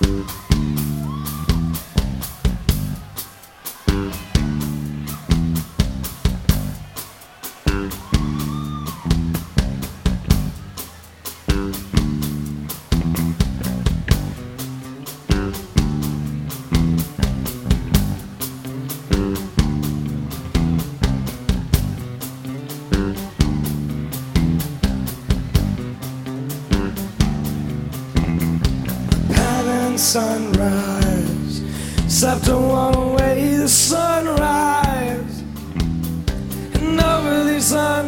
Sunrise, slept a one away the sunrise, and over these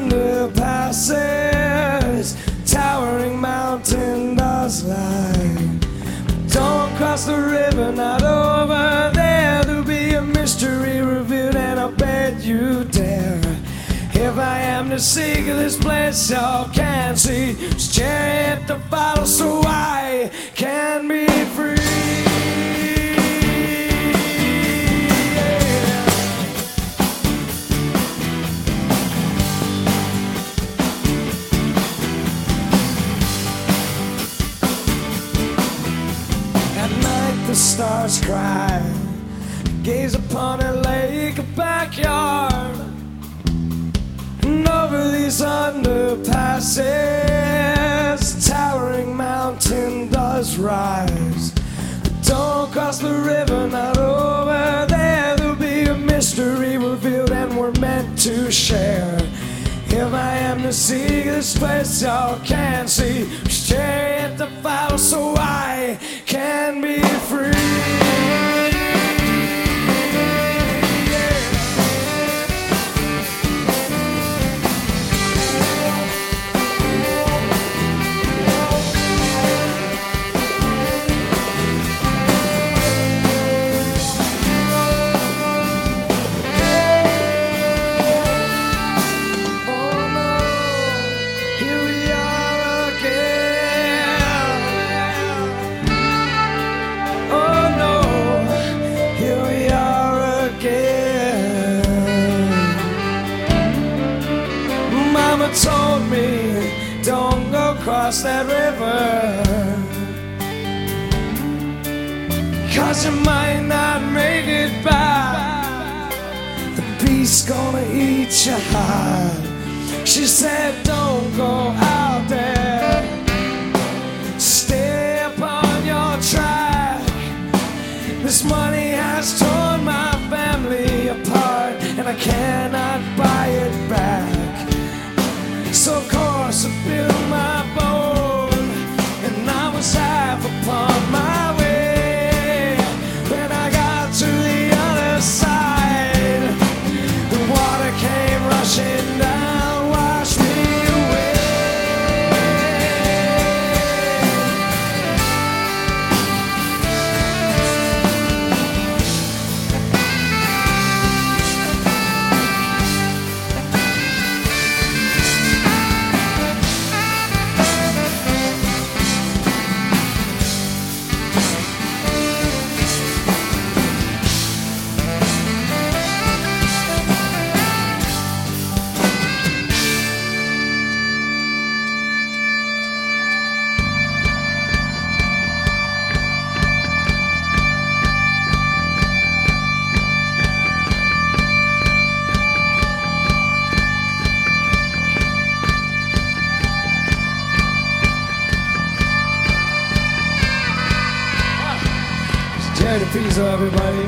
underpasses, towering mountain does lie. Don't cross the river, not over there. There'll be a mystery revealed, and I bet you dare. If I am to seek this place, y'all can see this chariot to follow, so I can be free. Yeah. At night the stars cry, gaze upon a lake, a backyard. And over these underpasses, towering mountain does rise. But don't cross the river, not over there. There'll be a mystery revealed, and we're meant to share. If I am to see this place, y'all can see this chariot to follow, so I can be free. Told me, don't go cross that river, 'cause you might not make it back. The beast's gonna eat your heart. She said, don't go out there, stay upon your track. This money has torn my family apart, and I cannot buy it back. So of course I built my boat, and I was half upon my way. When I got to the other side, the water came rushing down, washed me away. Jerry Pizzo, everybody.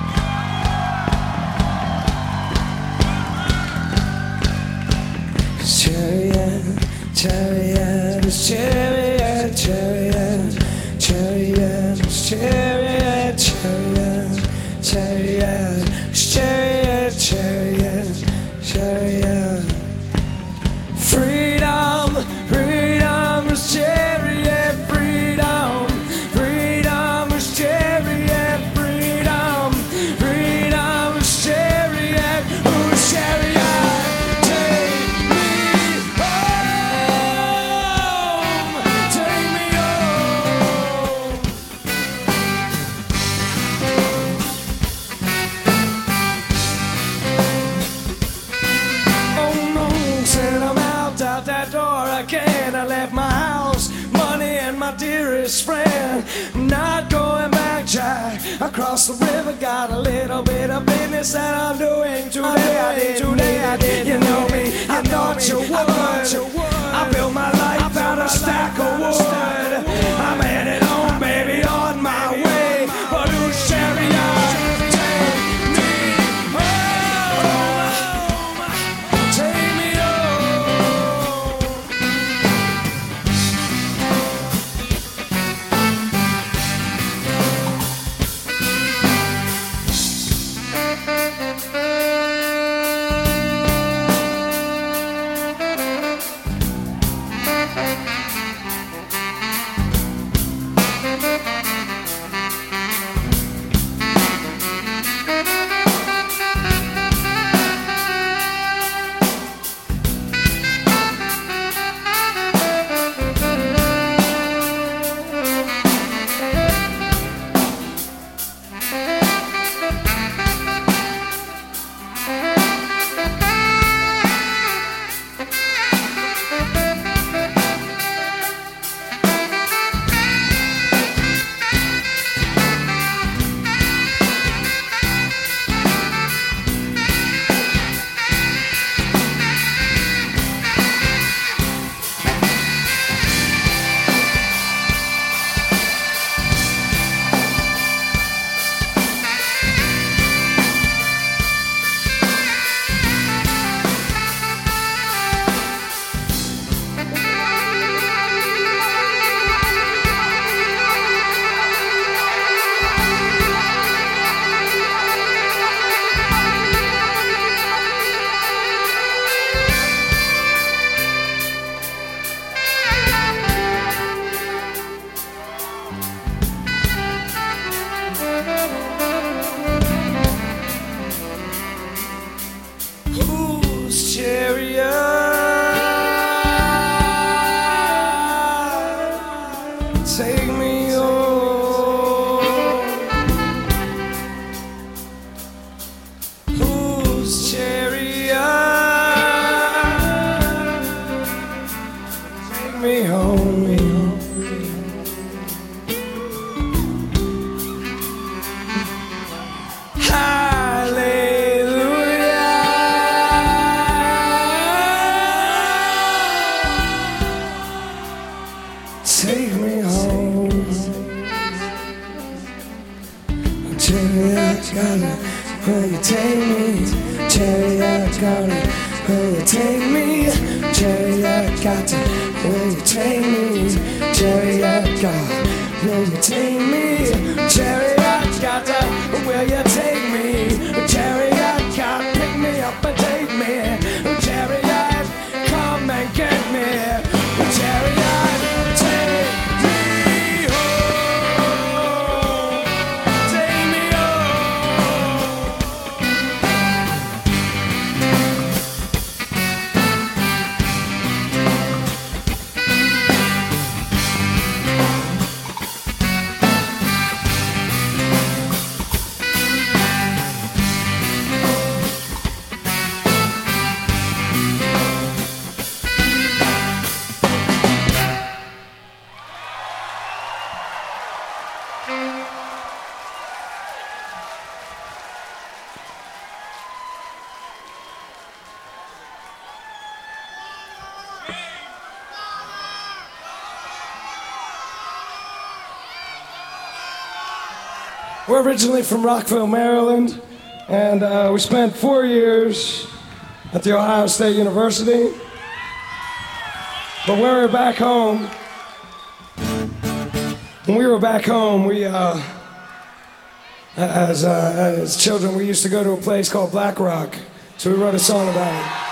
Chariot, chariot, chariot, chariot, chariot, chariot, chariot, chariot, chariot, chariot, chariot. Freedom, freedom is chariot, freedom, freedom is chariot, freedom, freedom is chariot, oh chariot, take me home, take me home. Oh no, said I'm out that door again. I left my house, money, and my dearest friend. I'm not going jack across the river. Got a little bit of business that I'm doing today. I did. You know me, I thought you would. I built my life out of a stack of wood. I'm headed home, baby, on my way. But who's chariot? Take me home. Take me home. Whose chariot? Take me home. Whose chariot? Take me home. Take me home. Chariot, got it. Will you take me? Chariot, got it. Will you take me? Chariot, got it. Will you take me? Chariot, got it. Will you take me? Chariot, got it. Will you take me? Chariot, got it. Pick me up and take me. Chariot, come and get me. Chariot, take me home. Take me home. We're originally from Rockville, Maryland, and we spent 4 years at The Ohio State University. But when we were back home, as children, we used to go to a place called Black Rock, so we wrote a song about it.